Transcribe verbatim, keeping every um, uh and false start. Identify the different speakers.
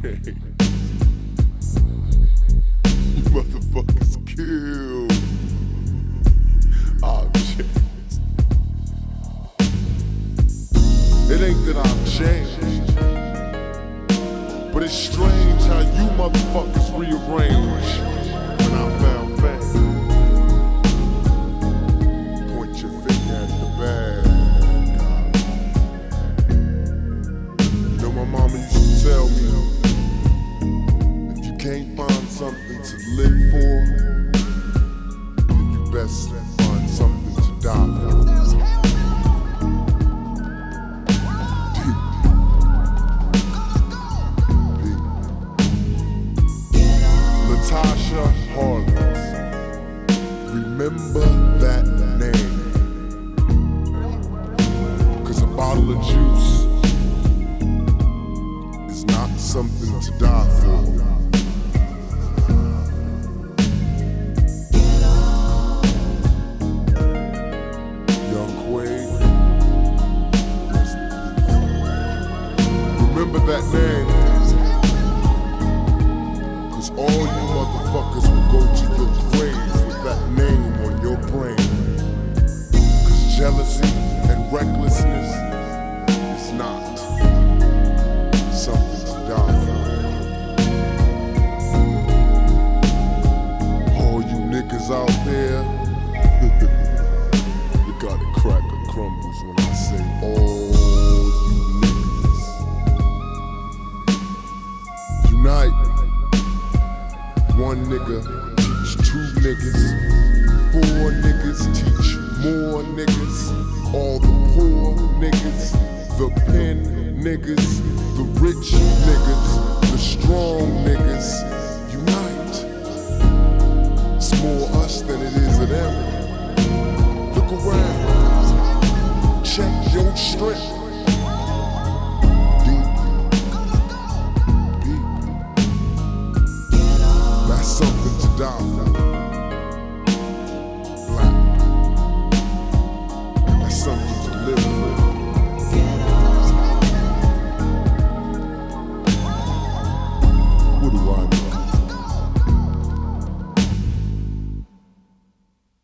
Speaker 1: Jay. You motherfuckers kill. Oh shit. It ain't that I've changed, but it's strange how you motherfuckers rearrange when I found fame. Point your finger at the bad guy. You know, my mama used to tell me, if you can't find something to live for, then you best find something to die for. Tasha Harlins, remember that name, cause a bottle of juice is not something to die for. Young Quaid, remember that name. All you motherfuckers will go to your grave with that name on your brain. Cause jealousy and recklessness is not something to die for. All you niggas out there, you gotta crack or crumbles when I say all you niggas. Unite. One nigga teach two niggas, four niggas teach more niggas, all the poor niggas, the pen niggas, the rich niggas, the strong niggas, unite. It's more us than it is of them. Look around, check your strength. Something to die for.